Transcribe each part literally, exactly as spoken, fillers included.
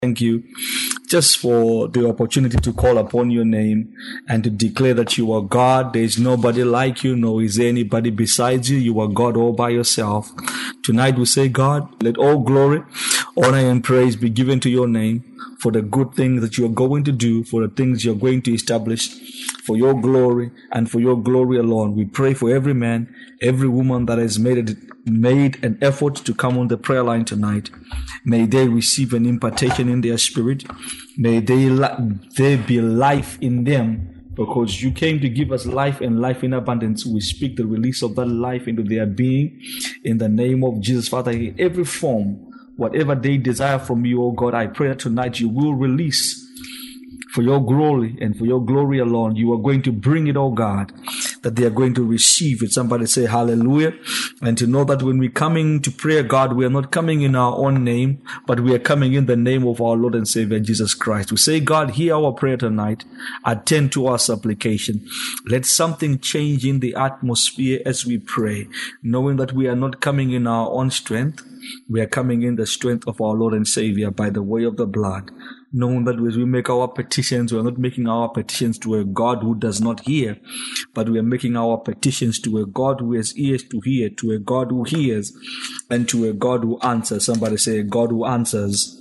Thank you just for the opportunity to call upon your name and to declare that you are God. There is nobody like you, nor is there anybody besides you. You are God all by yourself. Tonight we say, God, let all glory, honor, and praise be given to your name for the good things that you are going to do, for the things you're going to establish, for your glory and for your glory alone. We pray for every man, every woman that has made it made an effort to come on the prayer line tonight. May they receive an impartation in their spirit. May they there be life in them, because you came to give us life and life in abundance. We speak the release of that life into their being in the name of Jesus. Father, in every form, whatever they desire from you, oh God, I pray that tonight you will release for your glory and for your glory alone. You are going to bring it, oh God, that they are going to receive it. Somebody say hallelujah. And to know that when we're coming to prayer, God, we are not coming in our own name, but we are coming in the name of our Lord and Savior, Jesus Christ. We say, God, hear our prayer tonight. Attend to our supplication. Let something change in the atmosphere as we pray, knowing that we are not coming in our own strength. We are coming in the strength of our Lord and Savior by the way of the blood. Knowing that as we make our petitions, we are not making our petitions to a God who does not hear, but we are making our petitions to a God who has ears to hear, to a God who hears, and to a God who answers. Somebody say, a God who answers.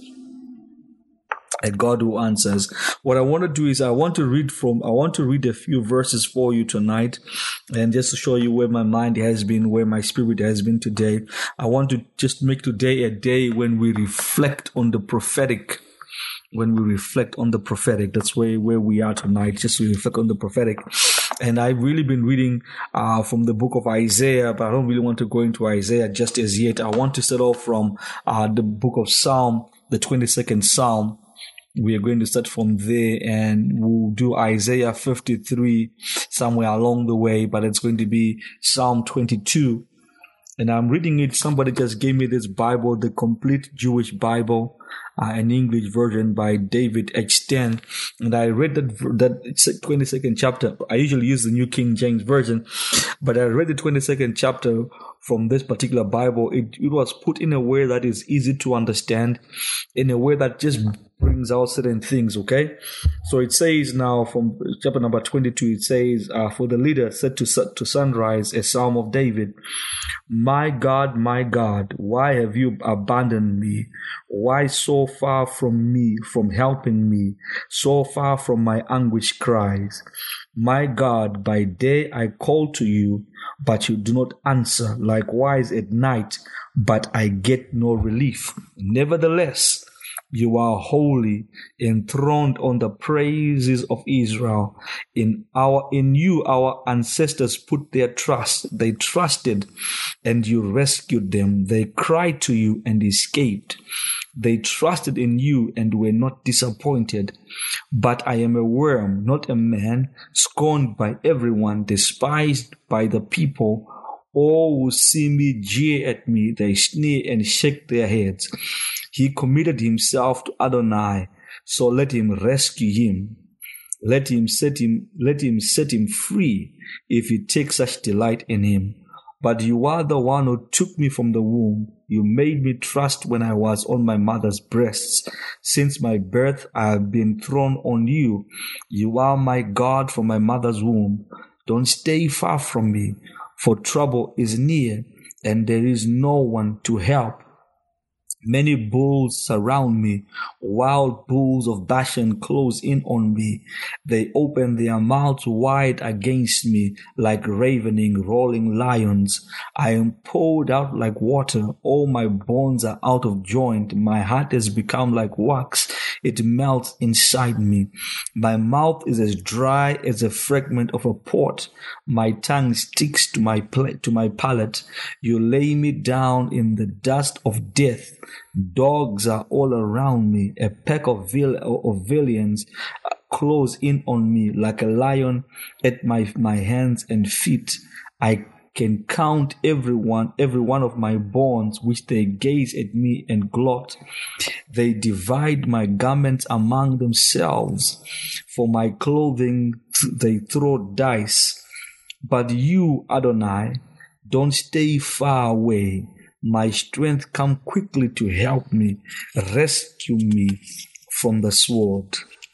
A God who answers. What I want to do is I want to read from, I want to read a few verses for you tonight, and just to show you where my mind has been, where my spirit has been today. I want to just make today a day when we reflect on the prophetic. When we reflect on the prophetic, that's where, where we are tonight, just to reflect on the prophetic. And I've really been reading uh, from the book of Isaiah, but I don't really want to go into Isaiah just as yet. I want to start off from uh, the book of Psalm, the twenty-second Psalm. We are going to start from there, and we'll do Isaiah fifty-three somewhere along the way, but it's going to be Psalm twenty-two. And I'm reading it. Somebody just gave me this Bible, the Complete Jewish Bible, uh, an English version by David H. Stan. And I read that, that twenty-second chapter. I usually use the New King James Version, but I read the twenty-second chapter from this particular Bible. It, it was put in a way that is easy to understand, in a way that just brings out certain things, okay? So it says now from chapter number twenty-two, it says, uh, for the leader said to, to sunrise, a psalm of David, my God, my God, why have you abandoned me? Why so far from me, from helping me, so far from my anguish cries? My God, by day I call to you, but you do not answer. Likewise at night, but I get no relief. Nevertheless, you are holy, enthroned on the praises of Israel. In our, in you, our ancestors put their trust. They trusted and you rescued them. They cried to you and escaped. They trusted in you and were not disappointed. But I am a worm, not a man, scorned by everyone, despised by the people. All who see me jeer at me. They sneer and shake their heads. He committed himself to Adonai, so let him rescue him. Let him set him, let him set him free if he takes such delight in him. But you are the one who took me from the womb. You made me trust when I was on my mother's breasts. Since my birth, I have been thrown on you. You are my God from my mother's womb. Don't stay far from me, for trouble is near, and there is no one to help. Many bulls surround me. Wild bulls of Bashan close in on me. They open their mouths wide against me like ravening, rolling lions. I am poured out like water. All my bones are out of joint. My heart has become like wax. It melts inside me. My mouth is as dry as a fragment of a pot. My tongue sticks to my pla- to my palate. You lay me down in the dust of death. Dogs are all around me. A pack of, vil- of villains close in on me like a lion at my, my hands and feet. I can count everyone, every one of my bones, which they gaze at me and gloat. They divide my garments among themselves. For my clothing they throw dice. But you, Adonai, don't stay far away. My strength, come quickly to help me. Rescue me from the sword.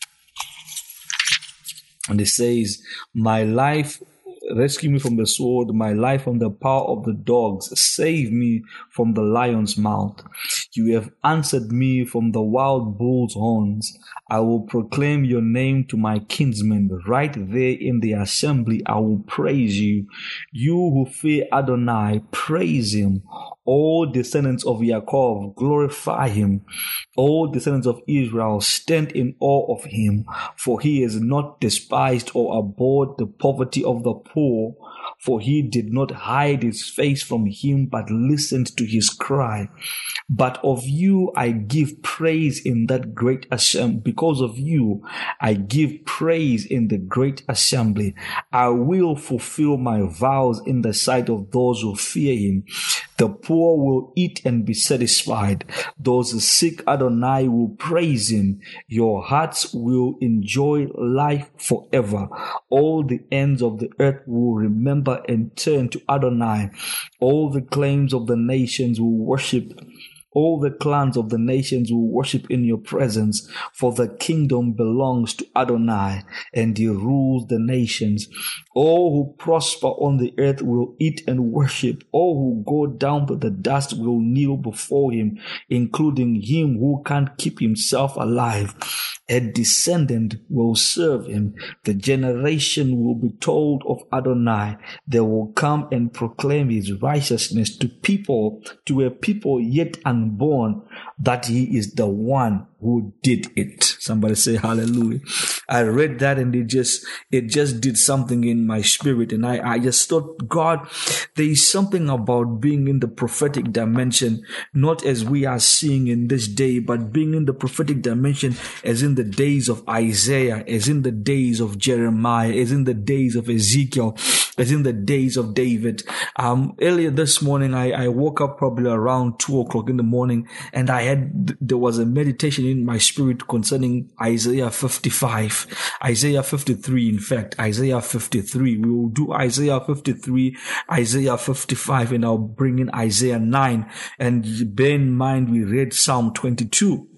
And it says, my life, rescue me from the sword, my life from the power of the dogs, save me from the lion's mouth. You have answered me from the wild bull's horns. I will proclaim your name to my kinsmen. Right there in the assembly, I will praise you. You who fear Adonai, praise him. All descendants of Yaakov, glorify him. All descendants of Israel, stand in awe of him. For he has not despised or abhorred the poverty of the poor. For he did not hide his face from him, but listened to his cry. But of you I give praise in that great assembly. Because of you I give praise in the great assembly. I will fulfill my vows in the sight of those who fear him. The poor will eat and be satisfied. Those who seek Adonai will praise him. Your hearts will enjoy life forever. All the ends of the earth will remember and turn to Adonai. All the claims of the nations will worship. All the clans of the nations will worship in your presence, for the kingdom belongs to Adonai, and he rules the nations. All who prosper on the earth will eat and worship. All who go down to the dust will kneel before him, including him who can't keep himself alive. A descendant will serve him. The generation will be told of Adonai. They will come and proclaim his righteousness to people, to a people yet unborn, that he is the one who did it. Somebody say hallelujah. I read that and it just, it just did something in my spirit. And I, I just thought, God, there is something about being in the prophetic dimension, not as we are seeing in this day, but being in the prophetic dimension as in the days of Isaiah, as in the days of Jeremiah, as in the days of Ezekiel, as in the days of David. Um, earlier this morning, I, I woke up probably around two o'clock in the morning, and I had, there was a meditation in my spirit concerning Isaiah fifty-five, Isaiah fifty-three, in fact, Isaiah fifty-three. We will do Isaiah fifty-three, Isaiah fifty-five, and I'll bring in Isaiah nine. And bear in mind, we read Psalm twenty-two.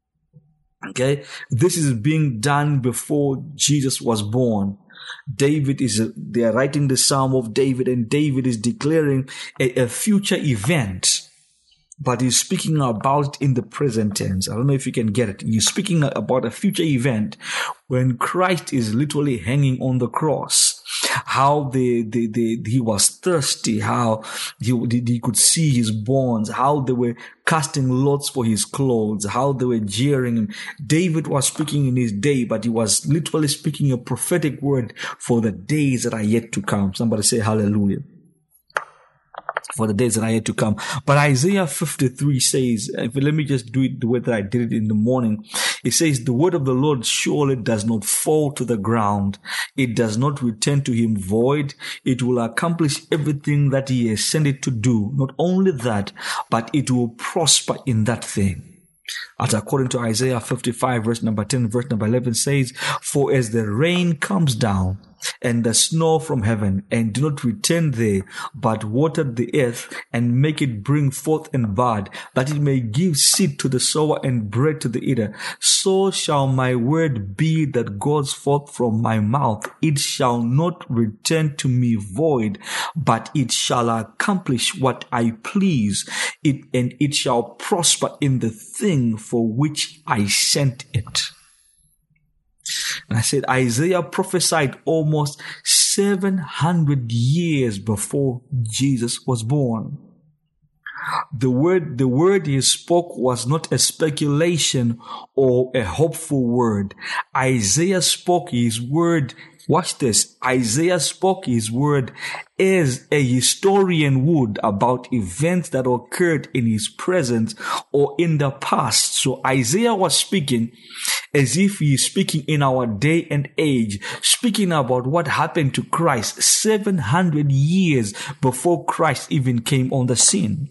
Okay, this is being done before Jesus was born. David is, they are writing the Psalm of David, and David is declaring a, a future event, but he's speaking about it in the present tense. I don't know if you can get it. He's speaking about a future event when Christ is literally hanging on the cross. How they, they, they, he was thirsty, how he, he could see his bonds, how they were casting lots for his clothes, how they were jeering him. David was speaking in his day, but he was literally speaking a prophetic word for the days that are yet to come. Somebody say hallelujah. For the days that are yet to come. But Isaiah fifty-three says, if, let me just do it the way that I did it in the morning. It says, the word of the Lord surely does not fall to the ground. It does not return to him void. It will accomplish everything that he has sent it to do. Not only that, but it will prosper in that thing. As according to Isaiah fifty-five, verse number ten, verse number eleven says, for as the rain comes down and the snow from heaven, and do not return there, but water the earth and make it bring forth and bud, that it may give seed to the sower and bread to the eater, so shall my word be that goes forth from my mouth. It shall not return to me void, but it shall accomplish what I please, it and it shall prosper in the thing for which I sent it. And I said, Isaiah prophesied almost seven hundred years before Jesus was born. The word, the word he spoke was not a speculation or a hopeful word. Isaiah spoke his word. Watch this. Isaiah spoke his word as a historian would about events that occurred in his present or in the past. So Isaiah was speaking as if he is speaking in our day and age, speaking about what happened to Christ seven hundred years before Christ even came on the scene.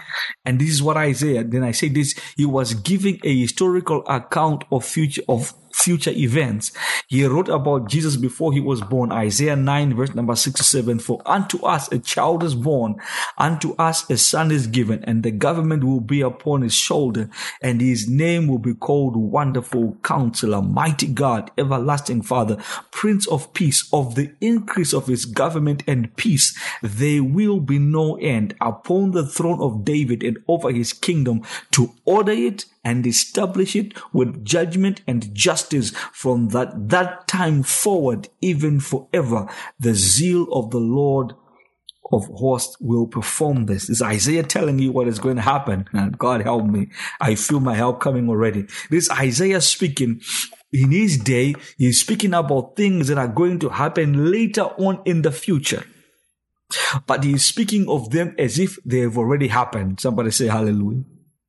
And this is what Isaiah, then I say this, he was giving a historical account of future, of future events. He wrote about Jesus before he was born. Isaiah nine verse number sixty-seven, for unto us a child is born, unto us a son is given, and the government will be upon his shoulder, and his name will be called Wonderful Counselor, Mighty God, Everlasting Father, Prince of Peace. Of the increase of his government and peace there will be no end, upon the throne of David and over his kingdom, to order it and establish it with judgment and justice from that, that time forward, even forever. The zeal of the Lord of hosts will perform this. Is Isaiah telling you what is going to happen? And God help me. I feel my help coming already. This Isaiah speaking. In his day, he's speaking about things that are going to happen later on in the future. But he's speaking of them as if they have already happened. Somebody say hallelujah.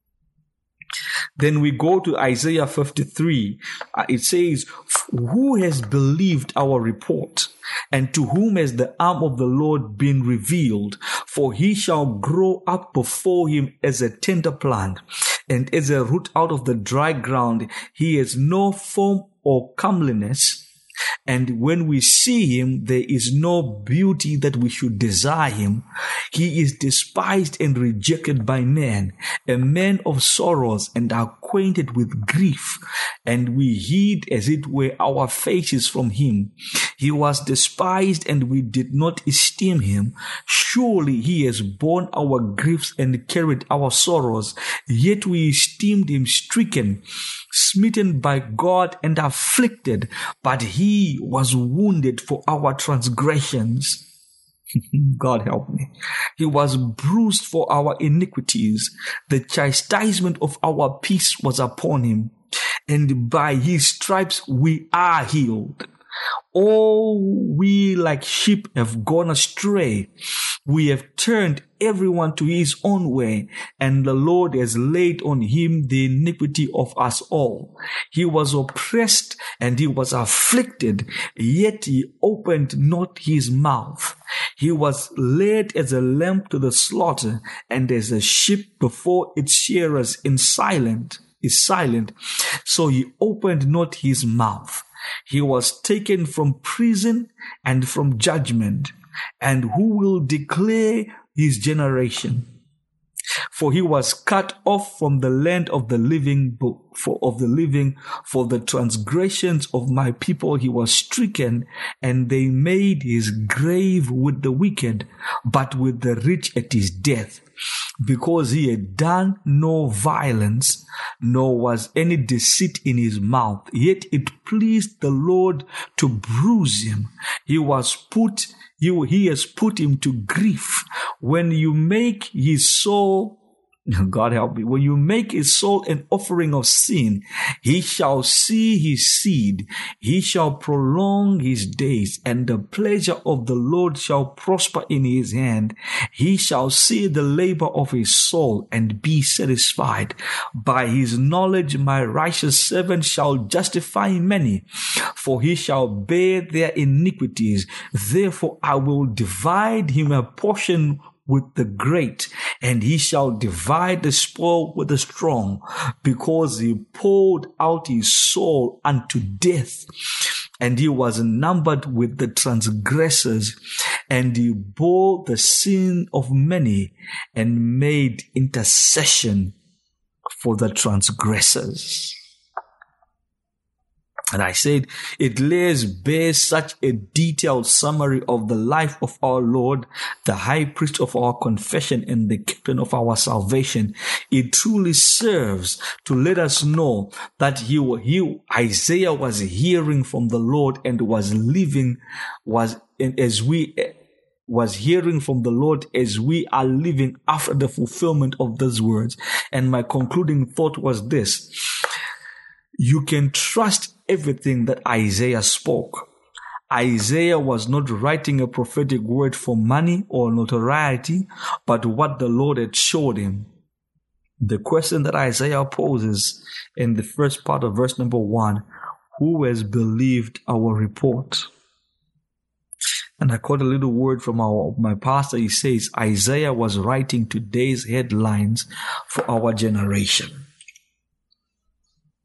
Then we go to Isaiah fifty-three. Uh, it says, who has believed our report? And to whom has the arm of the Lord been revealed? For he shall grow up before him as a tender plant, and as a root out of the dry ground. He has no form or comeliness, and when we see him, there is no beauty that we should desire him. He is despised and rejected by men, a man of sorrows and acquainted with grief, and we hid as it were our faces from him. He was despised, and we did not esteem him. Surely he has borne our griefs and carried our sorrows, yet we esteemed him stricken, smitten by God, and afflicted. But he was wounded for our transgressions. God help me. He was bruised for our iniquities. The chastisement of our peace was upon him, and by his stripes we are healed. All we like sheep have gone astray. We have turned everyone to his own way, and the Lord has laid on him the iniquity of us all. He was oppressed and he was afflicted, yet he opened not his mouth. He was led as a lamb to the slaughter, and as a sheep before its shearers in silent is silent, so he opened not his mouth. He was taken from prison and from judgment. And who will declare his generation? For he was cut off from the land of the living, for of the living, for the transgressions of my people he was stricken, and they made his grave with the wicked, but with the rich at his death. Because he had done no violence, nor was any deceit in his mouth, yet it pleased the Lord to bruise him. He was put, he, he has put him to grief. When you make his soul, God help me, when you make his soul an offering of sin, he shall see his seed, he shall prolong his days, and the pleasure of the Lord shall prosper in his hand. He shall see the labor of his soul and be satisfied. By his knowledge my righteous servant shall justify many, for he shall bear their iniquities. Therefore I will divide him a portion with the great, and he shall divide the spoil with the strong, because he poured out his soul unto death, and he was numbered with the transgressors, and he bore the sin of many, and made intercession for the transgressors. And I said, it lays bare such a detailed summary of the life of our Lord, the high priest of our confession and the captain of our salvation. It truly serves to let us know that he, he Isaiah was hearing from the Lord and was living, was as we was hearing from the Lord as we are living after the fulfillment of those words. And my concluding thought was this: you can trust everything that Isaiah spoke. Isaiah was not writing a prophetic word for money or notoriety, but what the Lord had showed him. The question that Isaiah poses in the first part of verse number one, who has believed our report? And I caught a little word from our my pastor. He says Isaiah was writing today's headlines for our generation.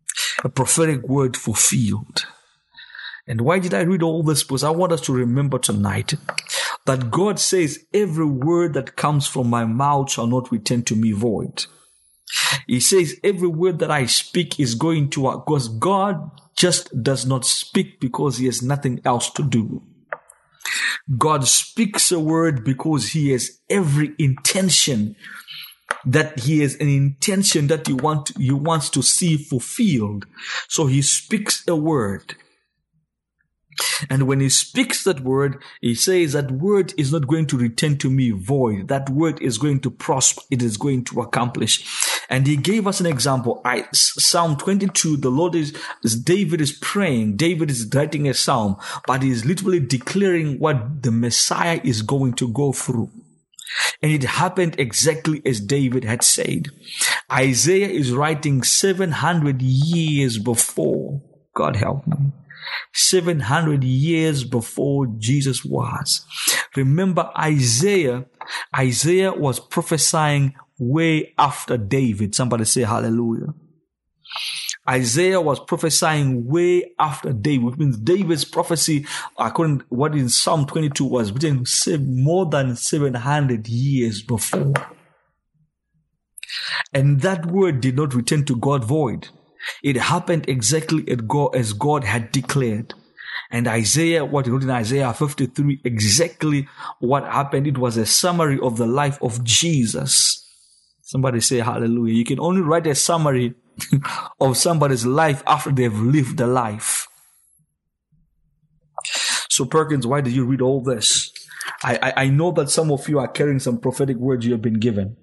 a prophetic word fulfilled. And why did I read all this? Because I want us to remember tonight that God says every word that comes from my mouth shall not return to me void. He says every word that I speak is going to, because God just does not speak because he has nothing else to do. God speaks a word because he has every intention, that he has an intention that you want, you wants to see fulfilled. So he speaks a word. And when he speaks that word, he says that word is not going to return to me void. That word is going to prosper. It is going to accomplish. And he gave us an example. I, Psalm twenty-two, the Lord is, David is praying. David is writing a psalm, but he is literally declaring what the Messiah is going to go through. And it happened exactly as David had said. Isaiah is writing seven hundred years before. God help me. seven hundred years before Jesus was. Remember, Isaiah, Isaiah was prophesying way after David. Somebody say hallelujah. Isaiah was prophesying way after David, which means David's prophecy, according to what in Psalm twenty-two, was written more than seven hundred years before. And that word did not return to God void. It happened exactly as God had declared. And Isaiah, what he wrote in Isaiah fifty-three, exactly what happened. It was a summary of the life of Jesus. Somebody say hallelujah. You can only write a summary of somebody's life after they've lived the life. So Perkins, why did you read all this? I, I, I know that some of you are carrying some prophetic words you have been given.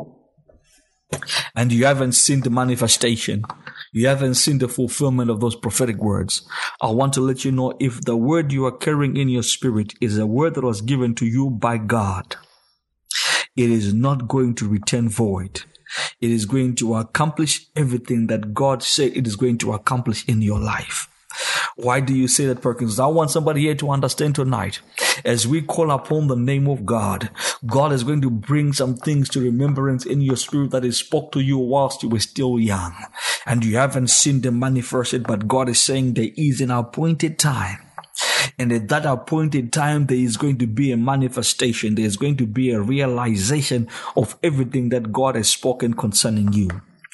And you haven't seen the manifestation. You haven't seen the fulfillment of those prophetic words. I want to let you know, if the word you are carrying in your spirit is a word that was given to you by God, it is not going to return void. It is going to accomplish everything that God said it is going to accomplish in your life. Why do you say that, Perkins? I want somebody here to understand tonight. As we call upon the name of God, God is going to bring some things to remembrance in your spirit that He spoke to you whilst you were still young. And you haven't seen them manifested, but God is saying there is an appointed time. And at that appointed time, there is going to be a manifestation. There is going to be a realization of everything that God has spoken concerning you.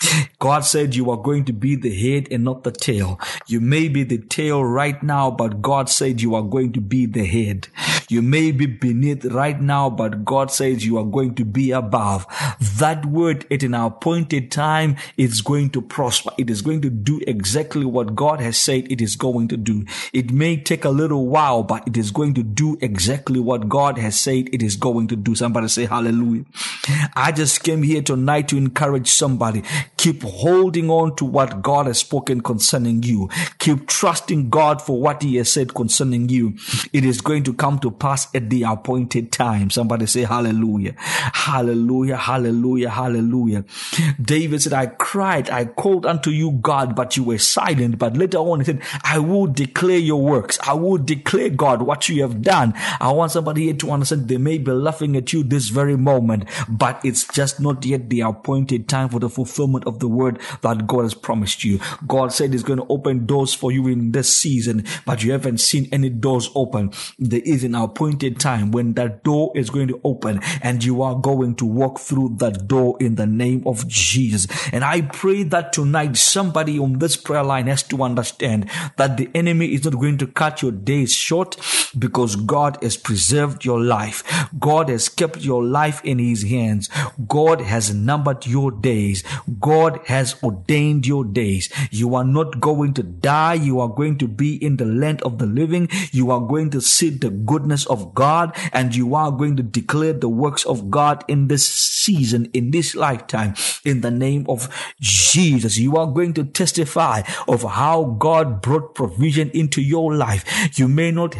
God said you are going to be the head and not the tail. You may be the tail right now, but God said you are going to be the head. You may be beneath right now, but God says you are going to be above. That word at an appointed time is going to prosper. It is going to do exactly what God has said it is going to do. It may take a little while, but it is going to do exactly what God has said it is going to do. Somebody say hallelujah. I just came here tonight to encourage somebody. Keep holding on to what God has spoken concerning you. Keep trusting God for what He has said concerning you. It is going to come to pass at the appointed time. Somebody say hallelujah. Hallelujah, hallelujah, hallelujah. David said, I cried, I called unto you, God, but you were silent. But later on he said, I will declare your works. I will declare, God, what you have done. I want somebody here to understand they may be laughing at you this very moment, but it's just not yet the appointed time for the fulfillment of the word that God has promised you. God said He's going to open doors for you in this season, but you haven't seen any doors open. There is an appointed time when that door is going to open and you are going to walk through that door in the name of Jesus. And I pray that tonight somebody on this prayer line has to understand that the enemy is not going to cut your days short, because God has preserved your life. God has kept your life in His hands. God has numbered your days. God has ordained your days. You are not going to die. You are going to be in the land of the living. You are going to see the goodness of God, and you are going to declare the works of God in this season, in this lifetime, in the name of Jesus. You are going to testify of how God brought provision into your life. You may not have any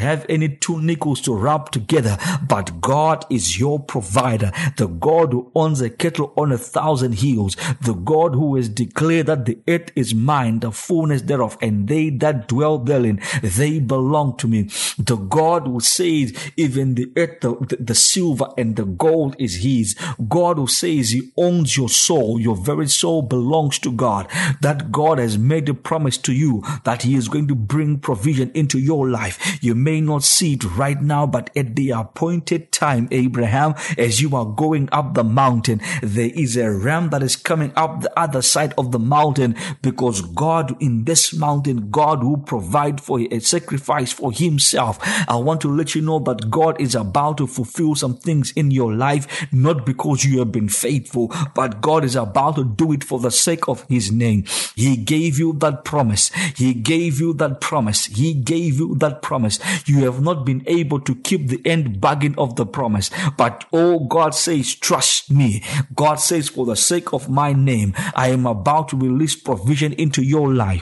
need two nickels to rub together, but God is your provider. The God who owns a cattle on a thousand hills, the God who has declared that the earth is mine, the fullness thereof, and they that dwell therein, they belong to me. The God who says even the earth, the, the, the silver and the gold is his. God who says he owns your soul, your very soul belongs to God. That God has made a promise to you that he is going to bring provision into your life. You may not see it right now, but at the appointed time, Abraham, as you are going up the mountain, there is a ram that is coming up the other side of the mountain, because God in this mountain, God will provide for a sacrifice for himself. I want to let you know that God is about to fulfill some things in your life, not because you have been faithful, but God is about to do it for the sake of his name. He gave you that promise. He gave you that promise. He gave you that promise. You have not been able to keep the end bargain of the promise, but oh, God says, trust me. God says, for the sake of my name, I am about to release provision into your life.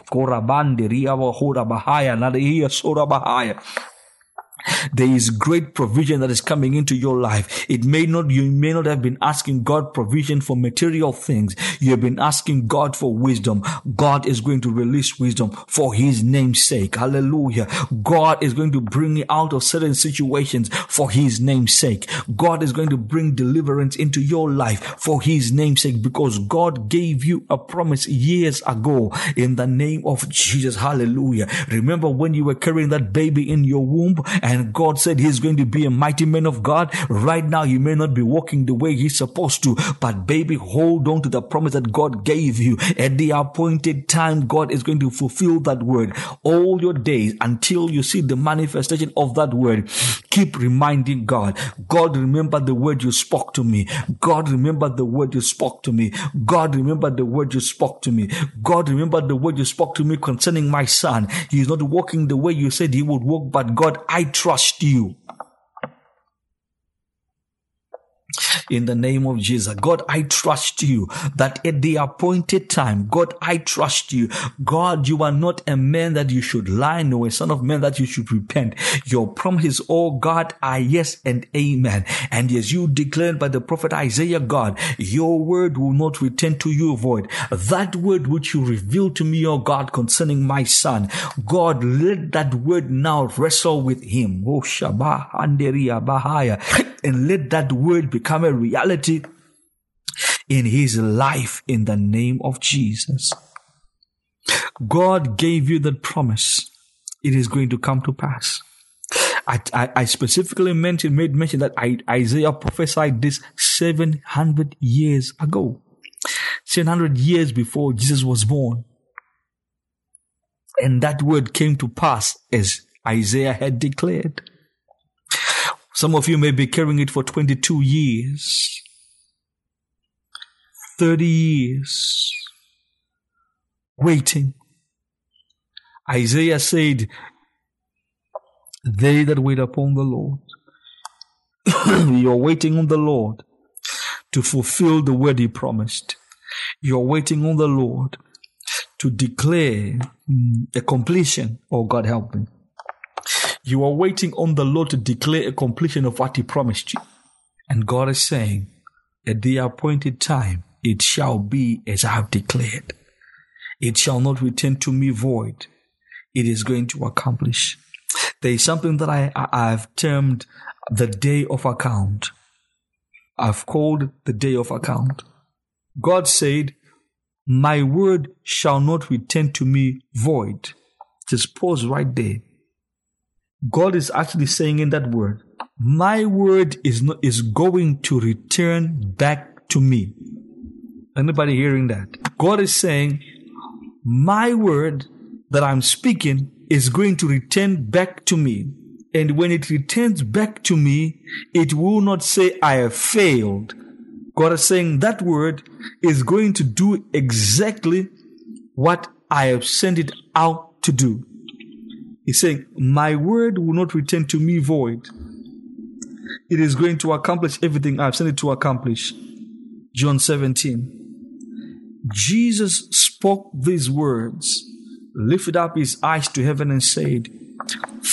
There is great provision that is coming into your life. It may not, you may not have been asking God provision for material things. You have been asking God for wisdom. God is going to release wisdom for his name's sake. Hallelujah. God is going to bring you out of certain situations for his name's sake. God is going to bring deliverance into your life for his name's sake, because God gave you a promise years ago in the name of Jesus. Hallelujah. Remember when you were carrying that baby in your womb, and And God said he's going to be a mighty man of God. Right now, you may not be walking the way he's supposed to, but baby, hold on to the promise that God gave you. At the appointed time, God is going to fulfill that word. All your days until you see the manifestation of that word, keep reminding God, God, remember the word you spoke to me. God, remember the word you spoke to me. God, remember the word you spoke to me. God, remember the word you spoke to me concerning my son. He is not walking the way you said he would walk, but God, I trust you. In the name of Jesus, God, I trust you that at the appointed time, God, I trust you. God, you are not a man that you should lie, nor a son of man that you should repent. Your promises, oh God, are yes and amen. And as you declared by the prophet Isaiah, God, your word will not return to you void. That word which you revealed to me, oh God, concerning my son, God, let that word now wrestle with him. Oh Shabbat, Anderia Bahaya. And let that word become a reality in his life in the name of Jesus. God gave you that promise. It is going to come to pass. I, I, I specifically mentioned, made mention that I, Isaiah prophesied this seven hundred years ago. seven hundred years before Jesus was born. And that word came to pass as Isaiah had declared. Some of you may be carrying it for twenty-two years, thirty years, waiting. Isaiah said, they that wait upon the Lord, you're waiting on the Lord to fulfill the word he promised. You're waiting on the Lord to declare a completion. Oh, God help me. You are waiting on the Lord to declare a completion of what he promised you. And God is saying, at the appointed time, it shall be as I have declared. It shall not return to me void. It is going to accomplish. There is something that I, I have termed the day of account. I've called the day of account. God said, my word shall not return to me void. Just pause right there. God is actually saying in that word, my word is not, is going to return back to me. Anybody hearing that? God is saying, my word that I'm speaking is going to return back to me. And when it returns back to me, it will not say I have failed. God is saying that word is going to do exactly what I have sent it out to do. He's saying, my word will not return to me void. It is going to accomplish everything I've sent it to accomplish. John seventeen. Jesus spoke these words, lifted up his eyes to heaven and said,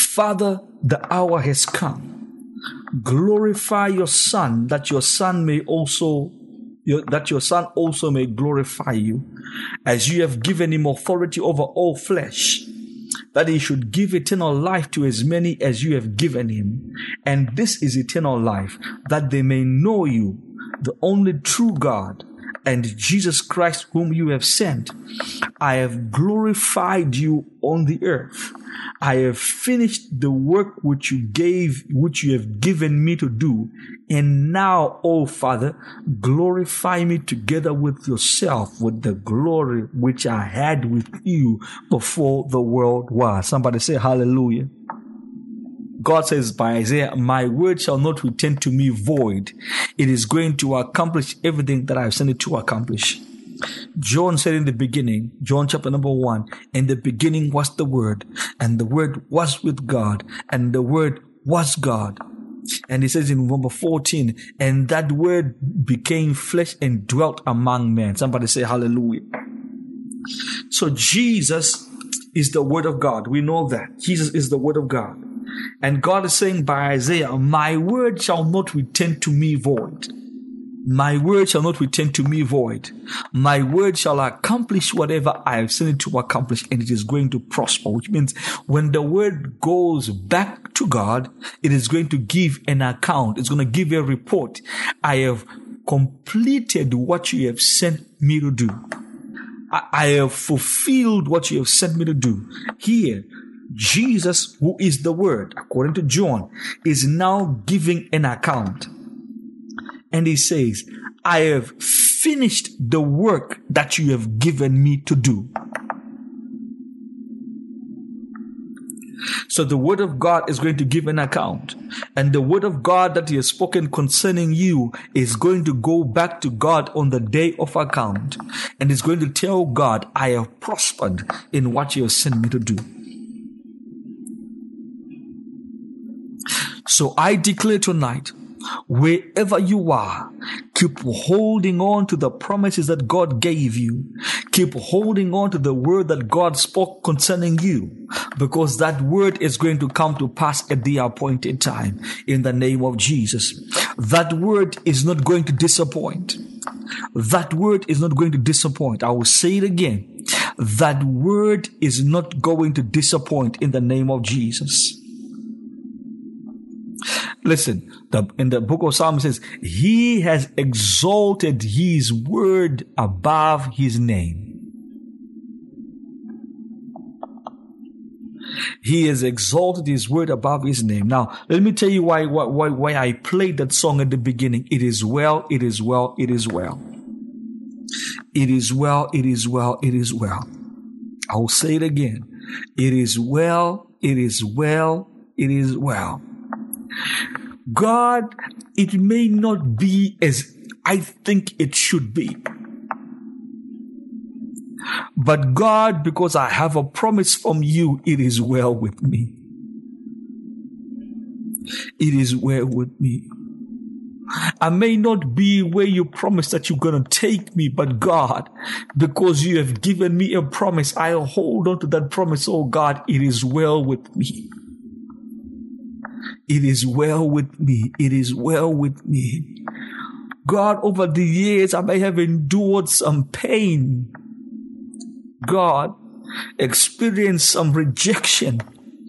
Father, the hour has come. Glorify your Son, that your Son may also Your, that your Son also may glorify you, as you have given him authority over all flesh, that he should give eternal life to as many as you have given him. And this is eternal life, that they may know you, the only true God, and Jesus Christ whom you have sent. I have glorified you on the earth. I have finished the work which you gave, which you have given me to do. And now, O Father, glorify me together with yourself, with the glory which I had with you before the world was. Somebody say hallelujah. God says by Isaiah, my word shall not return to me void. It is going to accomplish everything that I have sent it to accomplish. John said in the beginning, John chapter number one, in the beginning was the Word, and the Word was with God, and the Word was God. And he says in number fourteen, and that Word became flesh and dwelt among men. Somebody say hallelujah. So Jesus is the Word of God. We know that. Jesus is the Word of God. And God is saying by Isaiah, my word shall not return to me void. My word shall not return to me void. My word shall accomplish whatever I have sent it to accomplish, and it is going to prosper, which means when the word goes back to God, it is going to give an account. It's going to give a report. I have completed what you have sent me to do. I, I have fulfilled what you have sent me to do. Here, Jesus, who is the Word, according to John, is now giving an account. And he says, I have finished the work that you have given me to do. So the Word of God is going to give an account. And the Word of God that he has spoken concerning you is going to go back to God on the day of account. And is going to tell God, I have prospered in what you have sent me to do. So I declare tonight, wherever you are, keep holding on to the promises that God gave you. Keep holding on to the word that God spoke concerning you, because that word is going to come to pass at the appointed time in the name of Jesus. That word is not going to disappoint. That word is not going to disappoint. I will say it again. That word is not going to disappoint in the name of Jesus. Listen, the, in the book of Psalms it says, he has exalted his word above his name. He has exalted his word above his name. Now, let me tell you why, why, why I played that song at the beginning. It is well, it is well, it is well. It is well, it is well, it is well. I will say it again. It is well, it is well, it is well. God, it may not be as I think it should be. But God, because I have a promise from you, it is well with me. It is well with me. I may not be where you promised that you're going to take me, but God, because you have given me a promise, I'll hold on to that promise. Oh God, it is well with me. It is well with me. It is well with me. God, over the years, I may have endured some pain. God, experienced some rejection.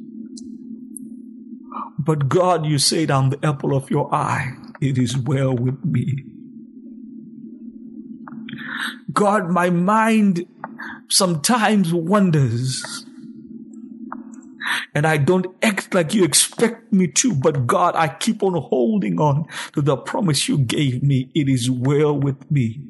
But God, you said, I'm the apple of your eye. It is well with me. God, my mind sometimes wonders. And I don't act like you expect me to, but God, I keep on holding on to the promise you gave me. It is well with me.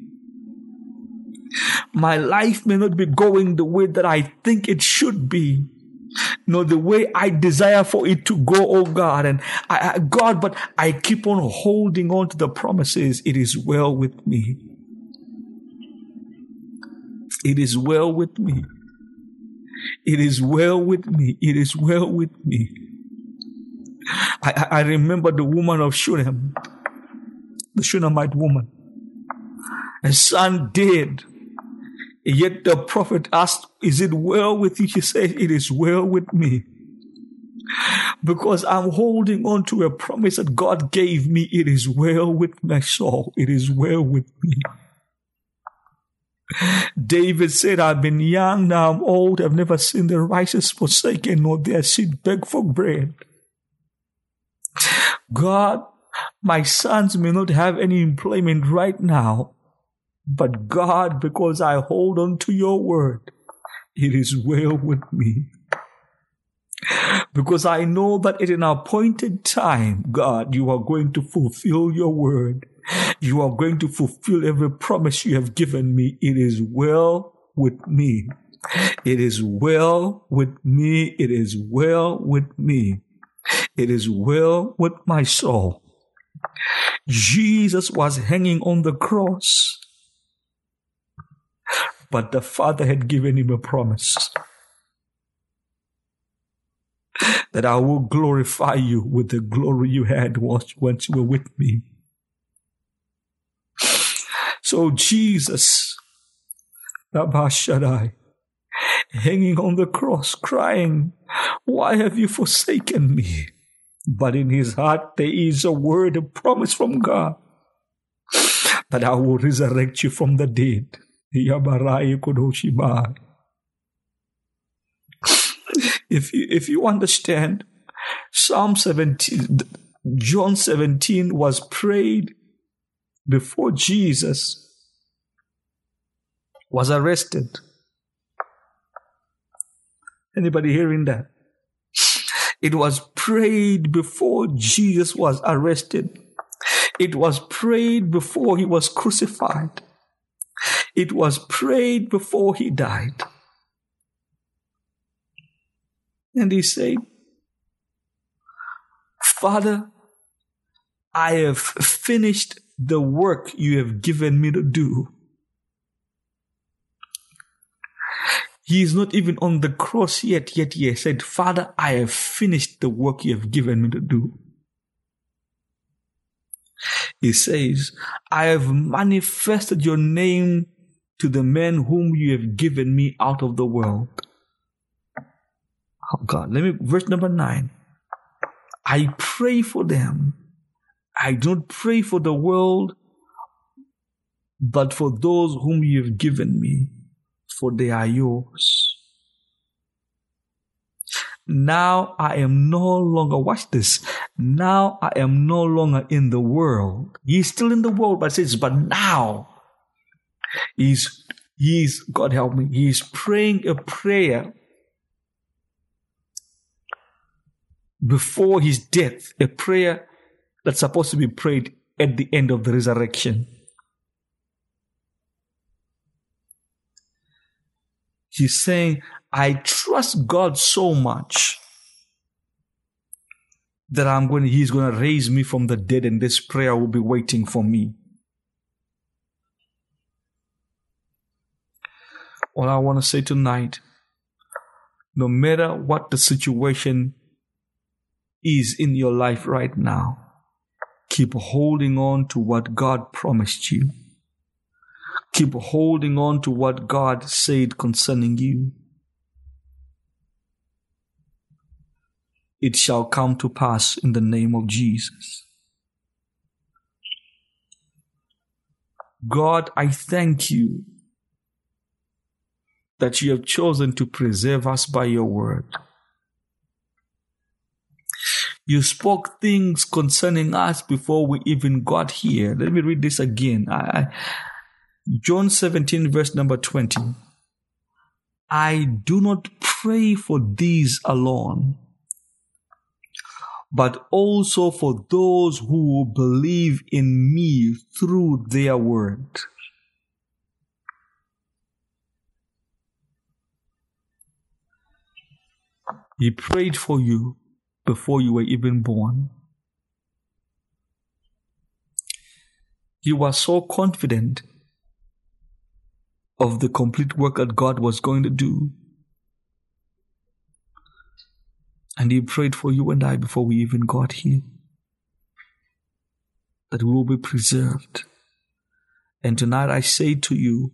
My life may not be going the way that I think it should be, nor the way I desire for it to go, oh God. And I, I, God, but I keep on holding on to the promises. It is well with me. It is well with me. It is well with me. It is well with me. I, I remember the woman of Shunem, the Shunammite woman. Her son died. Yet the prophet asked, is it well with you? She said, it is well with me. Because I'm holding on to a promise that God gave me. It is well with my soul. It is well with me. David said, I've been young, now I'm old. I've never seen the righteous forsaken, nor their seed beg for bread. God, my sons may not have any employment right now, but God, because I hold on to your word, it is well with me. Because I know that at an appointed time, God, you are going to fulfill your word. You are going to fulfill every promise you have given me. It is well with me. It is well with me. It is well with me. It is well with my soul. Jesus was hanging on the cross, but the Father had given him a promise that I will glorify you with the glory you had once you were with me. So Jesus, Rabbi Shaddai, hanging on the cross, crying, why have you forsaken me? But in his heart there is a word, a promise from God, that I will resurrect you from the dead. If you, if you understand, Psalm seventeen, John seventeen was prayed before Jesus was arrested. Anybody hearing that? It was prayed before Jesus was arrested. It was prayed before he was crucified. It was prayed before he died. And he said, Father, I have finished the work you have given me to do. He is not even on the cross yet, yet he has said, Father, I have finished the work you have given me to do. He says, I have manifested your name to the men whom you have given me out of the world. Oh God, let me, verse number nine. I pray for them. I don't pray for the world, but for those whom you have given me, for they are yours. Now I am no longer, watch this, now I am no longer in the world. He's still in the world, but it says, but now he's, he's, God help me, he's praying a prayer before his death, a prayer that's supposed to be prayed at the end of the resurrection. He's saying, I trust God so much that I'm going to, he's going to raise me from the dead, and this prayer will be waiting for me. All I want to say tonight, no matter what the situation is in your life right now, keep holding on to what God promised you. Keep holding on to what God said concerning you. It shall come to pass in the name of Jesus. God, I thank you that you have chosen to preserve us by your word. You spoke things concerning us before we even got here. Let me read this again. I, I, John seventeen, verse number twenty. I do not pray for these alone, but also for those who will believe in me through their word. He prayed for you before you were even born. You were so confident of the complete work that God was going to do. And he prayed for you and I before we even got here, that we will be preserved. And tonight I say to you,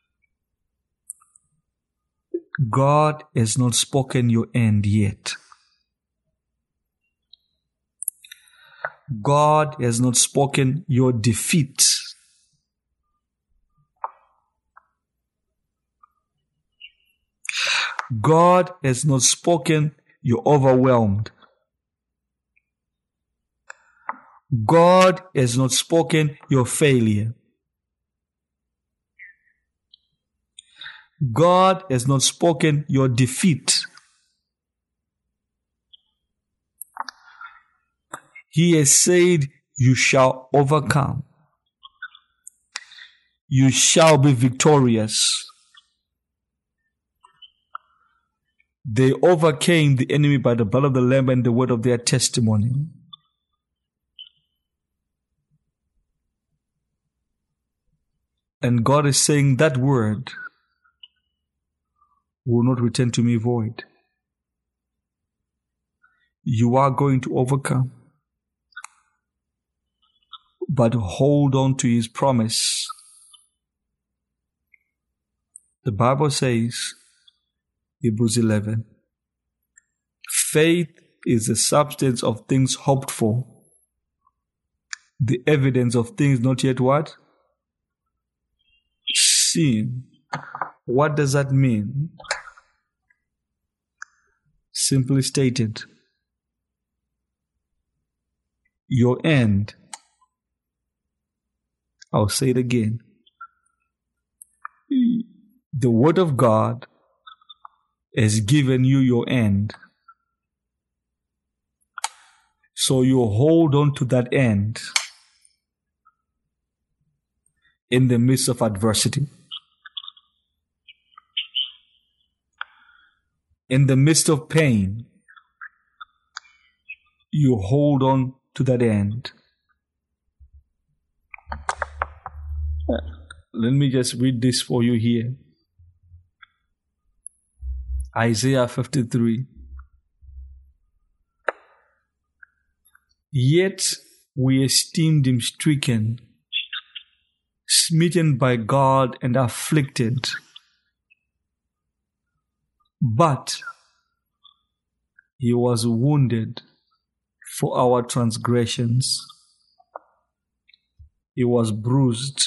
God has not spoken your end yet. God has not spoken your defeat. God has not spoken you're overwhelmed. God has not spoken your failure. God has not spoken your defeat. He has said you shall overcome. You shall be victorious. They overcame the enemy by the blood of the Lamb and the word of their testimony. And God is saying that word will not return to me void. You are going to overcome. But hold on to His promise. The Bible says, Hebrews eleven, faith is the substance of things hoped for, the evidence of things not yet what? Seen. What does that mean? Simply stated, your end. I'll say it again. The Word of God has given you your end. So you hold on to that end in the midst of adversity. In the midst of pain, you hold on to that end. Let me just read this for you here. Isaiah fifty-three. Yet we esteemed him stricken, smitten by God and afflicted. But he was wounded for our transgressions. He was bruised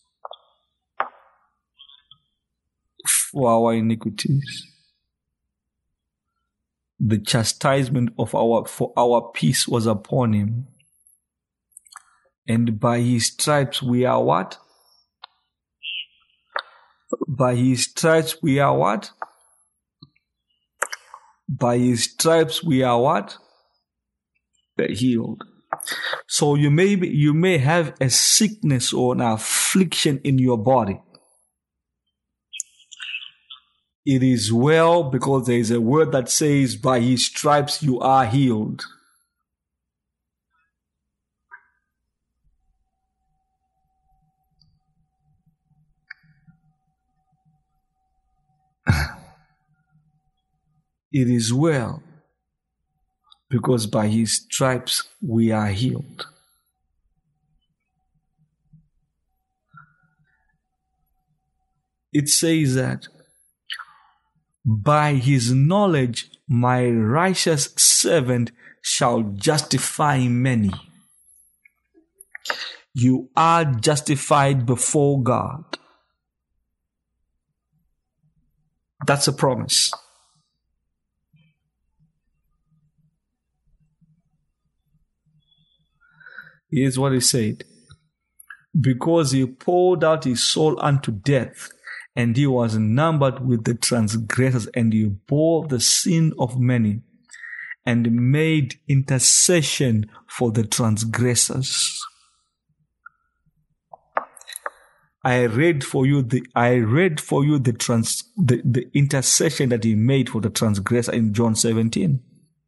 for our iniquities. The chastisement of our for our peace was upon him. And by his stripes we are what? By his stripes we are what? By his stripes we are what? They're healed. So you may be, you may have a sickness or an affliction in your body. It is well, because there is a word that says, by his stripes you are healed. It is well, because by his stripes we are healed. It says that by his knowledge my righteous servant shall justify many. You are justified before God. That's a promise. Here's what he said. Because he poured out his soul unto death, and he was numbered with the transgressors, and he bore the sin of many, and made intercession for the transgressors. I read for you the I read for you the trans the, the intercession that he made for the transgressor in John seventeen.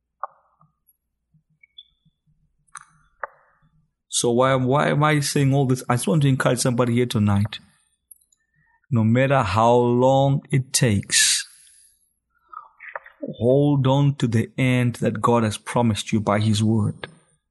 So why, why am I saying all this? I just want to encourage somebody here tonight. No matter how long it takes, hold on to the end that God has promised you by his word.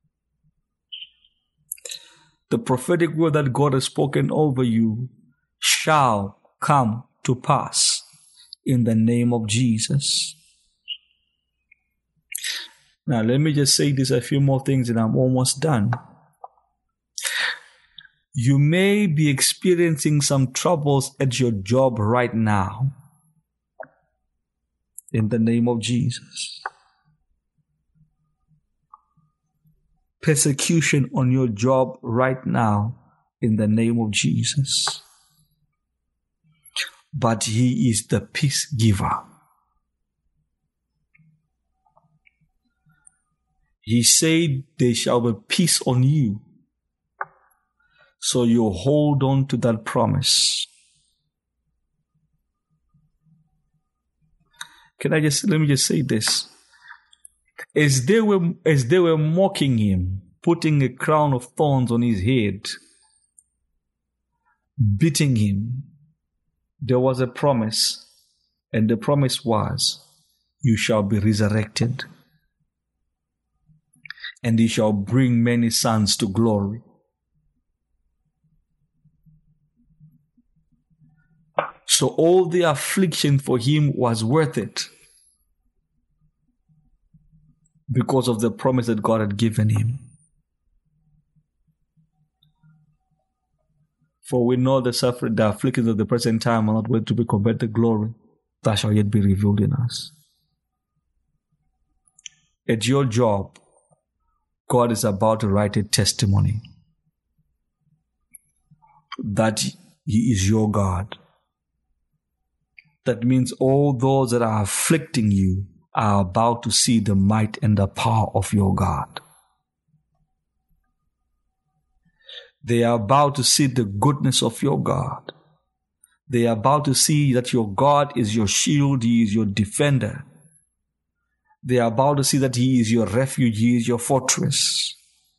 The prophetic word that God has spoken over you shall come to pass in the name of Jesus. Now, let me just say this a few more things and I'm almost done. You may be experiencing some troubles at your job right now. In the name of Jesus. Persecution on your job right now. In the name of Jesus. But He is the peace giver. He said there shall be peace on you. So you hold on to that promise. Can I just, let me just say this. As they were, as they were mocking Him, putting a crown of thorns on His head, beating Him, there was a promise. And the promise was, you shall be resurrected. And you shall bring many sons to glory. So all the affliction for Him was worth it. Because of the promise that God had given Him. For we know the suffering, the afflictions of the present time are not worth to be compared to glory that shall yet be revealed in us. At your job, God is about to write a testimony that He is your God. That means all those that are afflicting you are about to see the might and the power of your God. They are about to see the goodness of your God. They are about to see that your God is your shield, He is your defender. They are about to see that He is your refuge, He is your fortress.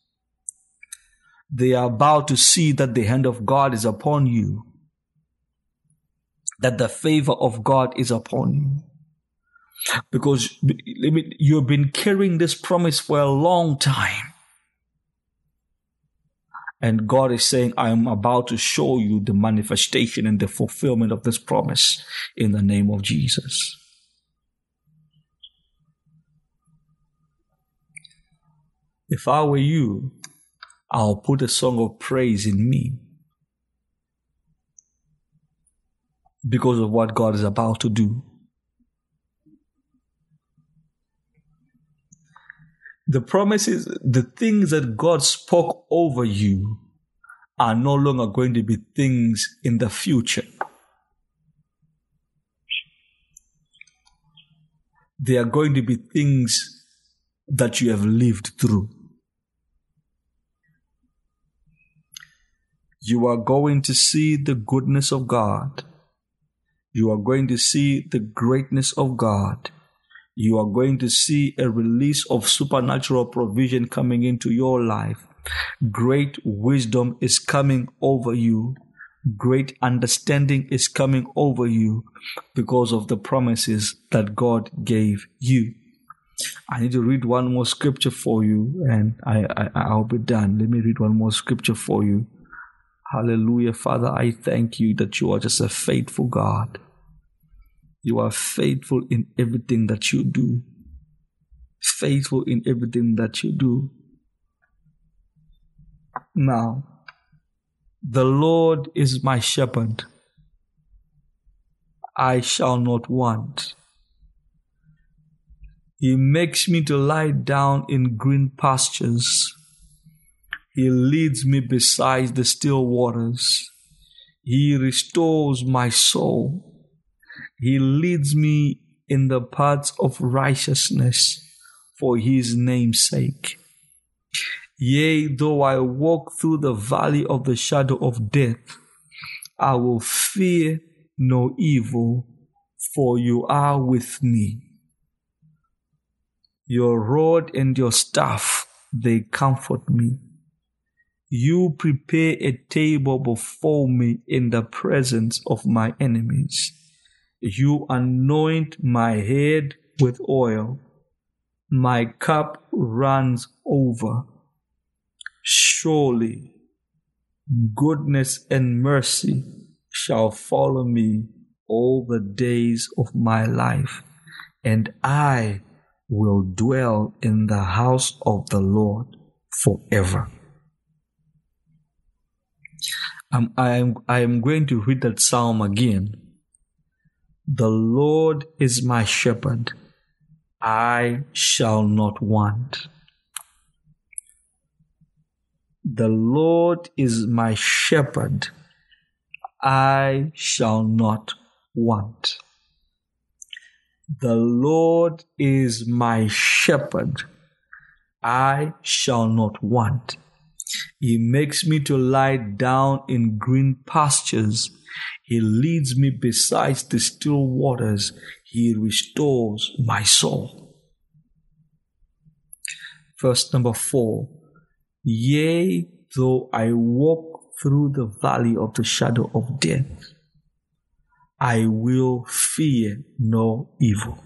They are about to see that the hand of God is upon you, that the favor of God is upon you. Because you've been carrying this promise for a long time. And God is saying, I am about to show you the manifestation and the fulfillment of this promise in the name of Jesus. If I were you, I'll put a song of praise in me because of what God is about to do. The promises, the things that God spoke over you are no longer going to be things in the future. They are going to be things that you have lived through. You are going to see the goodness of God. You are going to see the greatness of God. You are going to see a release of supernatural provision coming into your life. Great wisdom is coming over you. Great understanding is coming over you because of the promises that God gave you. I need to read one more scripture for you and I, I, I'll be done. Let me read one more scripture for you. Hallelujah. Father, I thank you that you are just a faithful God. You are faithful in everything that you do. Faithful in everything that you do. Now, the Lord is my shepherd. I shall not want. He makes me to lie down in green pastures. He leads me beside the still waters. He restores my soul. He leads me in the paths of righteousness for His name's sake. Yea, though I walk through the valley of the shadow of death, I will fear no evil, for you are with me. Your rod and your staff, they comfort me. You prepare a table before me in the presence of my enemies. You anoint my head with oil. My cup runs over. Surely goodness and mercy shall follow me all the days of my life, and I will dwell in the house of the Lord forever. Um, I am, I am going to read that psalm again. The Lord is my shepherd. I shall not want. The Lord is my shepherd. I shall not want. The Lord is my shepherd. I shall not want. He makes me to lie down in green pastures. He leads me beside the still waters. He restores my soul. Verse number four. Yea, though I walk through the valley of the shadow of death, I will fear no evil.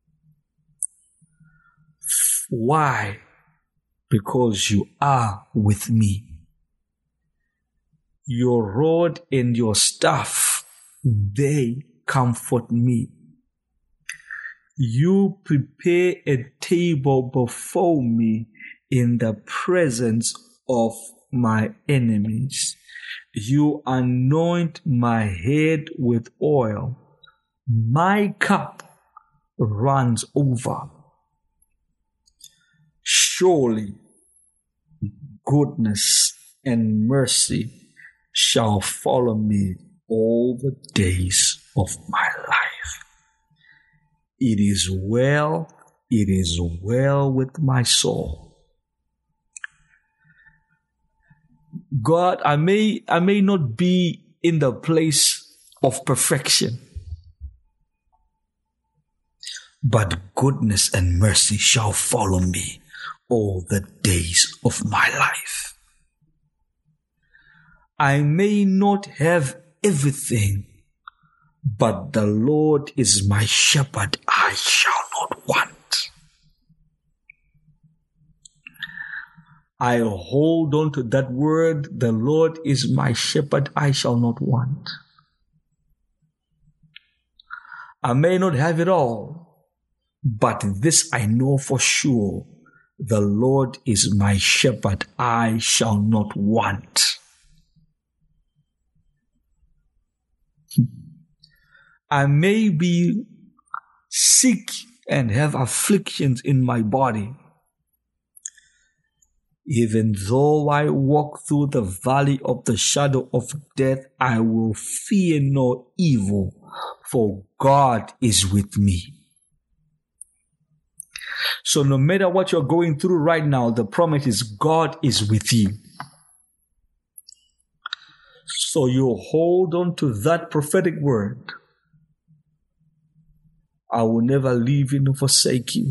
Why? Because you are with me. Your rod and your staff, they comfort me. You prepare a table before me in the presence of my enemies. You anoint my head with oil. My cup runs over. Surely goodness and mercy shall follow me all the days of my life. It is well, it is well with my soul. God, I may, I may not be in the place of perfection, but goodness and mercy shall follow me all the days of my life. I may not have everything, but the Lord is my shepherd. I shall not want. I hold on to that word. The Lord is my shepherd. I shall not want. I may not have it all, but this I know for sure. The Lord is my shepherd. I shall not want. I may be sick and have afflictions in my body. Even though I walk through the valley of the shadow of death, I will fear no evil, for God is with me. So no matter what you're going through right now, the promise is God is with you. So you hold on to that prophetic word. I will never leave you nor forsake you.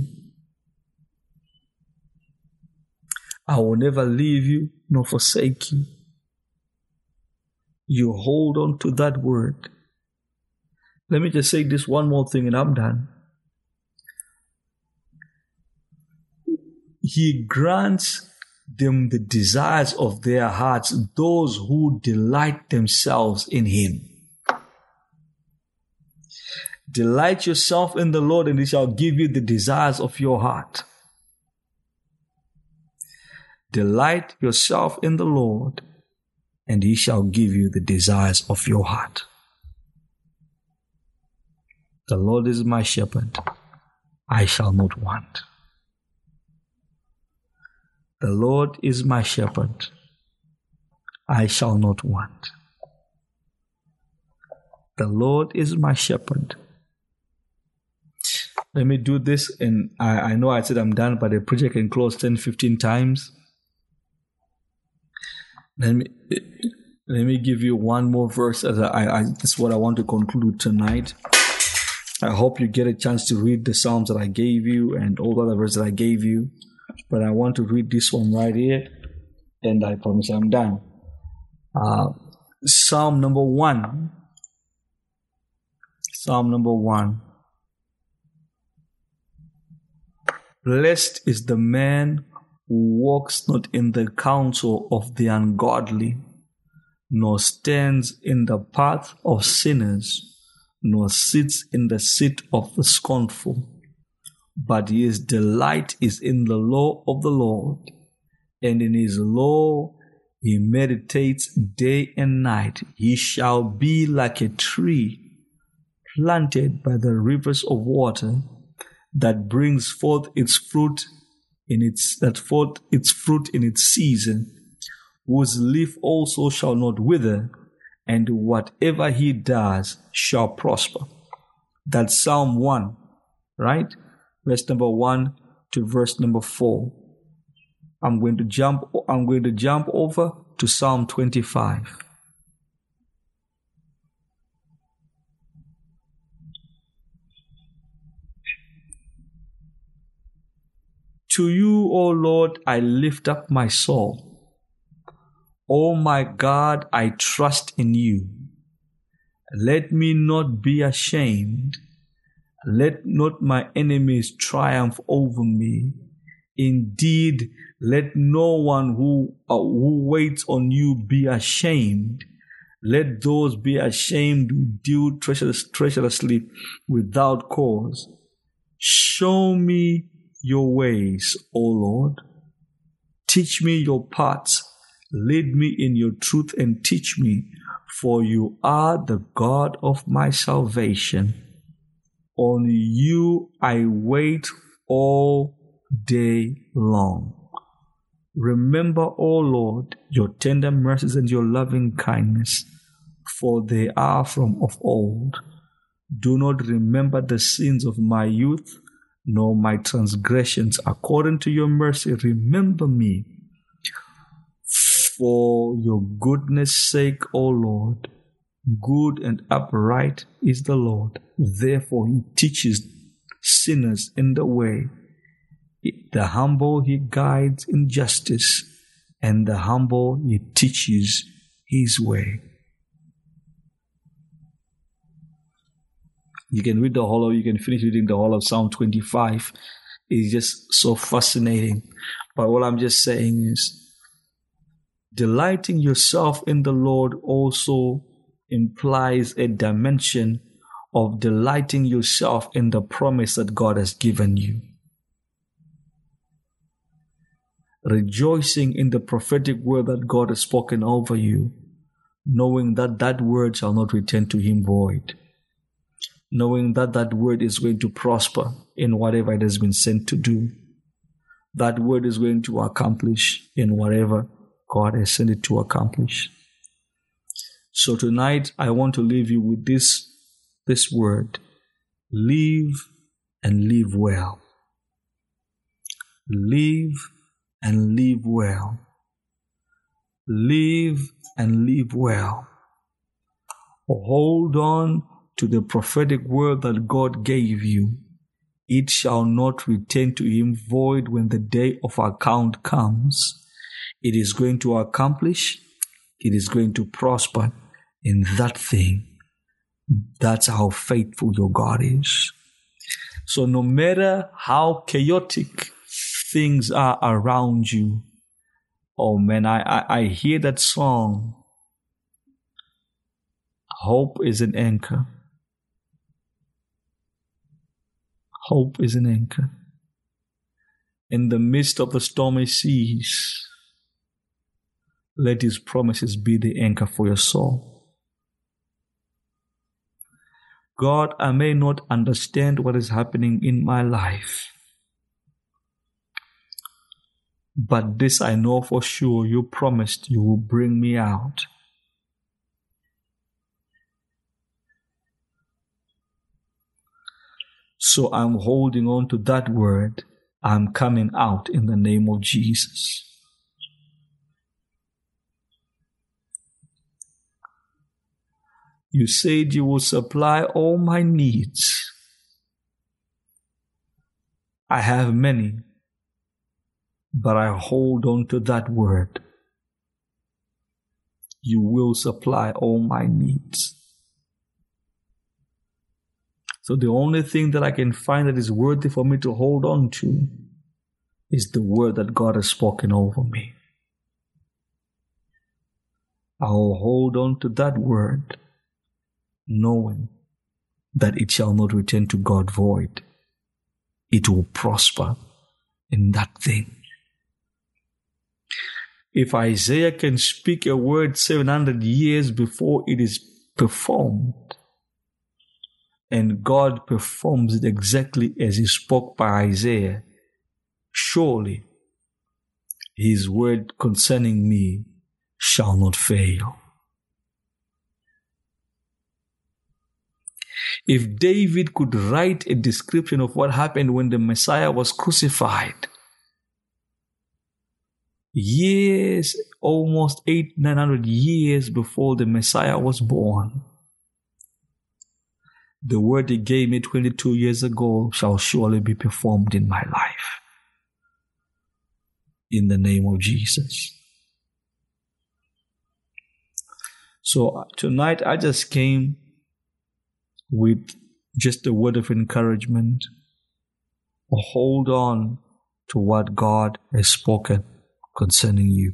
I will never leave you nor forsake you. You hold on to that word. Let me just say this one more thing and I'm done. He grants them the desires of their hearts, those who delight themselves in Him. Delight yourself in the Lord, and He shall give you the desires of your heart. Delight yourself in the Lord, and He shall give you the desires of your heart. The Lord is my shepherd. I shall not want. The Lord is my shepherd. I shall not want. The Lord is my shepherd. Let me do this, and I, I know I said I'm done, but the project can close ten, fifteen times. Let me let me give you one more verse. As I, I, this is what I want to conclude tonight. I hope you get a chance to read the Psalms that I gave you and all the other verses that I gave you. But I want to read this one right here, and I promise I'm done. Uh, Psalm number one. Psalm number one. Blessed is the man who walks not in the counsel of the ungodly, nor stands in the path of sinners, nor sits in the seat of the scornful. but his delight is in the law of the Lord, and in his law he meditates day and night. He shall be like a tree planted by the rivers of water, that brings forth its fruit in its that forth its fruit in its season, whose leaf also shall not wither, and whatever he does shall prosper. That's Psalm one, right? Verse number one to verse number four. I'm going to jump I'm going to jump over to Psalm twenty-five. To you, O Lord, I lift up my soul. O my God, I trust in you. Let me not be ashamed. Let not my enemies triumph over me. Indeed, let no one who, uh, who waits on you be ashamed. Let those be ashamed who deal treacherous, treacherously without cause. Show me your ways, O Lord. Teach me your paths. Lead me in your truth and teach me, for you are the God of my salvation. On you I wait all day long. Remember, O Lord, your tender mercies and your loving kindness, for they are from of old. Do not remember the sins of my youth, nor my transgressions. According to your mercy, remember me. For your goodness' sake, O Lord, good and upright is the Lord. Therefore he teaches sinners in the way. The humble he guides in justice, and the humble he teaches his way. You can read the whole of, you can finish reading the whole of Psalm twenty-five. It's just so fascinating. But what I'm just saying is, delighting yourself in the Lord also implies a dimension of delighting yourself in the promise that God has given you. Rejoicing in the prophetic word that God has spoken over you, knowing that that word shall not return to him void. Knowing that that word is going to prosper in whatever it has been sent to do. That word is going to accomplish in whatever God has sent it to accomplish. So tonight, I want to leave you with this, this word. Live and live well. Live and live well. Live and live well. Hold on to the prophetic word that God gave you. It shall not return to him void when the day of account comes. It is going to accomplish, it is going to prosper in that thing. That's how faithful your God is. So no matter how chaotic things are around you, oh man, I, I, I hear that song. Hope is an anchor. Hope is an anchor. In the midst of the stormy seas, let his promises be the anchor for your soul. God, I may not understand what is happening in my life, but this I know for sure, you promised you will bring me out. So I'm holding on to that word. I'm coming out in the name of Jesus. You said you will supply all my needs. I have many, but I hold on to that word. You will supply all my needs. So the only thing that I can find that is worthy for me to hold on to is the word that God has spoken over me. I will hold on to that word, knowing that it shall not return to God void. it will prosper in that thing. If Isaiah can speak a word seven hundred years before it is performed, and God performs it exactly as he spoke by Isaiah, surely his word concerning me shall not fail. If David could write a description of what happened when the Messiah was crucified, years, almost eight, nine hundred years before the Messiah was born, the word he gave me twenty-two years ago shall surely be performed in my life. In the name of Jesus. So tonight I just came with just a word of encouragement. Hold on to what God has spoken concerning you.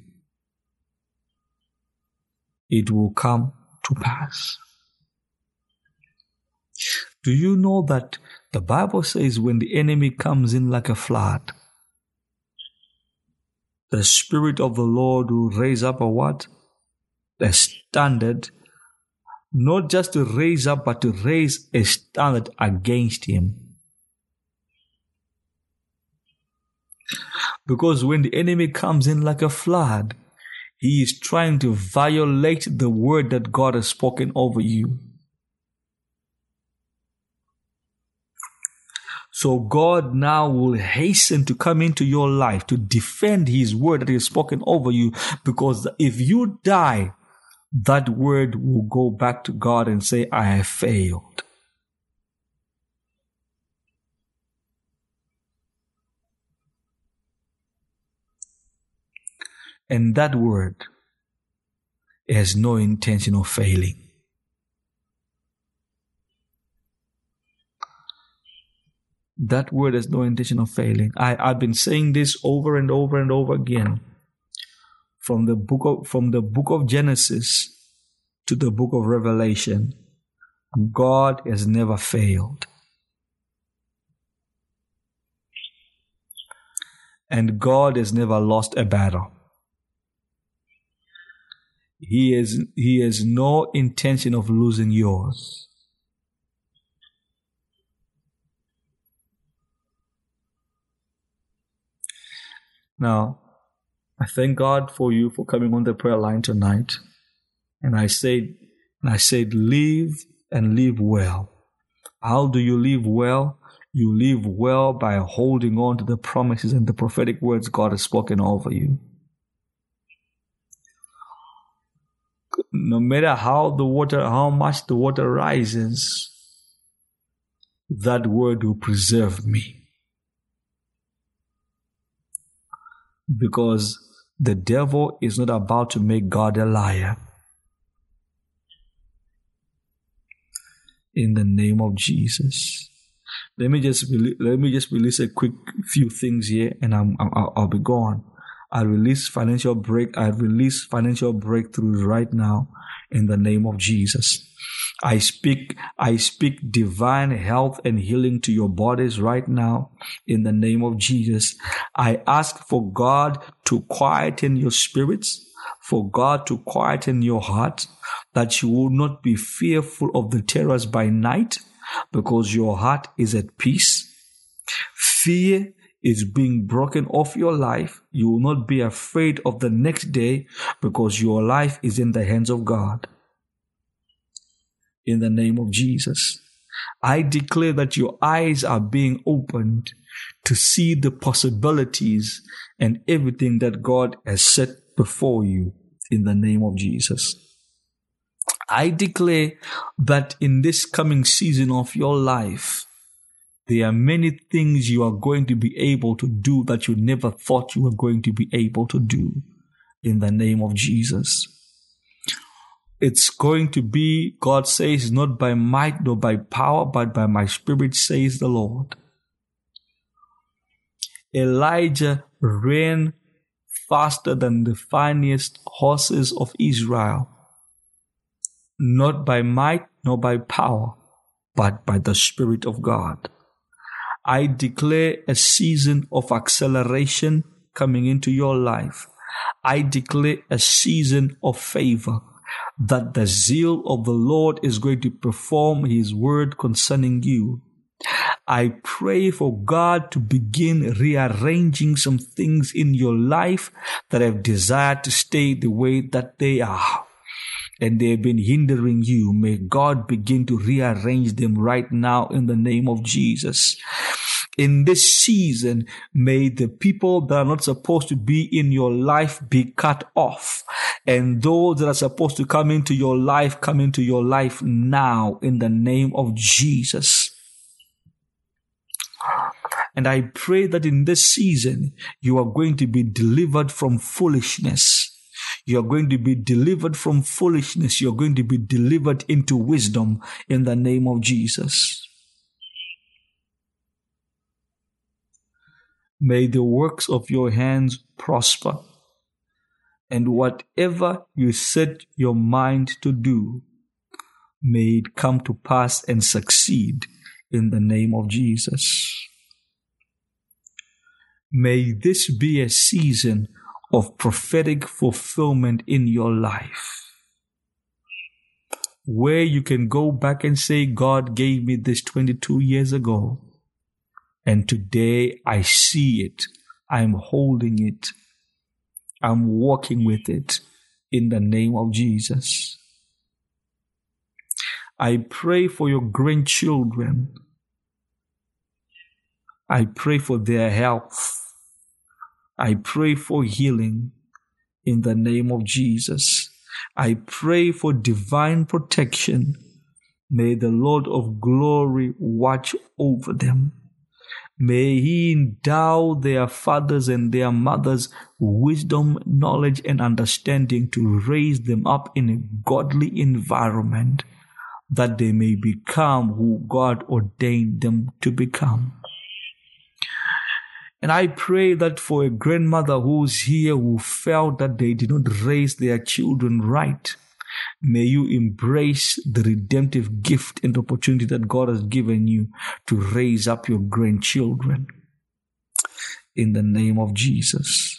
It will come to pass. Do you know that the Bible says when the enemy comes in like a flood, the Spirit of the Lord will raise up a what? A standard, not just to raise up, but to raise a standard against him. Because when the enemy comes in like a flood, he is trying to violate the word that God has spoken over you. So God now will hasten to come into your life to defend his word that he has spoken over you, because if you die, that word will go back to God and say, I have failed. And that word has no intention of failing. That word has no intention of failing. I, I've been saying this over and over and over again. From the book of from the book of Genesis to the book of Revelation, God has never failed. And God has never lost a battle. He has, he has no intention of losing yours. Now, I thank God for you for coming on the prayer line tonight. And I said, and I said, live and live well. How do you live well? You live well by holding on to the promises and the prophetic words God has spoken over you. No matter how the water, how much the water rises, that word will preserve me. Because the devil is not about to make God a liar. In the name of Jesus. Let me just let me just release a quick few things here, and I'm, I'll, I'll be gone. I release financial break. I release financial breakthroughs right now in the name of Jesus. I speak, I speak divine health and healing to your bodies right now in the name of Jesus. I ask for God to quieten your spirits, for God to quieten your heart, that you will not be fearful of the terrors by night, because your heart is at peace. Fear is being broken off your life. You will not be afraid of the next day, because your life is in the hands of God. In the name of Jesus, I declare that your eyes are being opened to see the possibilities and everything that God has set before you in the name of Jesus. I declare that in this coming season of your life, there are many things you are going to be able to do that you never thought you were going to be able to do in the name of Jesus. It's going to be, God says, not by might nor by power, but by my spirit, says the Lord. Elijah ran faster than the finest horses of Israel, not by might nor by power, but by the Spirit of God. I declare a season of acceleration coming into your life. I declare a season of favor, that the zeal of the Lord is going to perform His word concerning you. I pray for God to begin rearranging some things in your life that have desired to stay the way that they are, and they have been hindering you. May God begin to rearrange them right now in the name of Jesus. In this season, may the people that are not supposed to be in your life be cut off, and those that are supposed to come into your life come into your life now in the name of Jesus. And I pray that in this season, you are going to be delivered from foolishness. You are going to be delivered from foolishness. You are going to be delivered into wisdom in the name of Jesus. May the works of your hands prosper, and whatever you set your mind to do, may it come to pass and succeed in the name of Jesus. May this be a season of prophetic fulfillment in your life, where you can go back and say, God gave me this twenty-two years ago, and today I see it. I'm holding it. I'm walking with it in the name of Jesus. I pray for your grandchildren. I pray for their health. I pray for healing in the name of Jesus. I pray for divine protection. May the Lord of glory watch over them. May He endow their fathers and their mothers wisdom, knowledge, and understanding to raise them up in a godly environment, that they may become who God ordained them to become. And I pray that for a grandmother who's here who felt that they did not raise their children right, may you embrace the redemptive gift and opportunity that God has given you to raise up your grandchildren in the name of Jesus.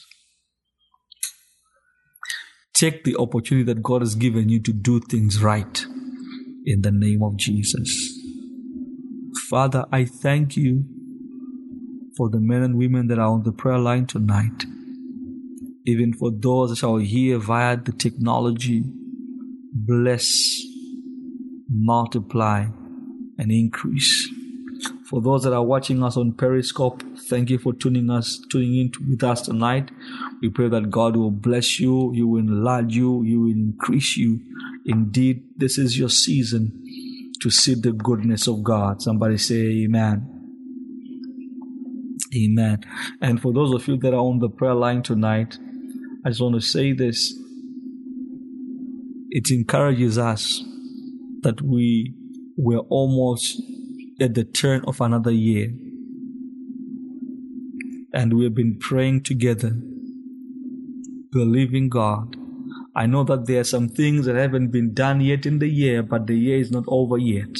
Take the opportunity that God has given you to do things right in the name of Jesus. Father, I thank you for the men and women that are on the prayer line tonight, even for those that shall hear via the technology. Bless, multiply, and increase. For those that are watching us on Periscope, thank you for tuning us, tuning in with us tonight. We pray that God will bless you, He will enlarge you, He will increase you. Indeed, this is your season to see the goodness of God. Somebody say amen. Amen. And for those of you that are on the prayer line tonight, I just want to say this. It encourages us that we were almost at the turn of another year. And we have been praying together, believing God. I know that there are some things that haven't been done yet in the year, but the year is not over yet.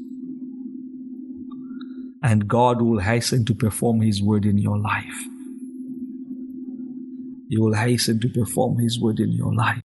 And God will hasten to perform His word in your life. He will hasten to perform His word in your life.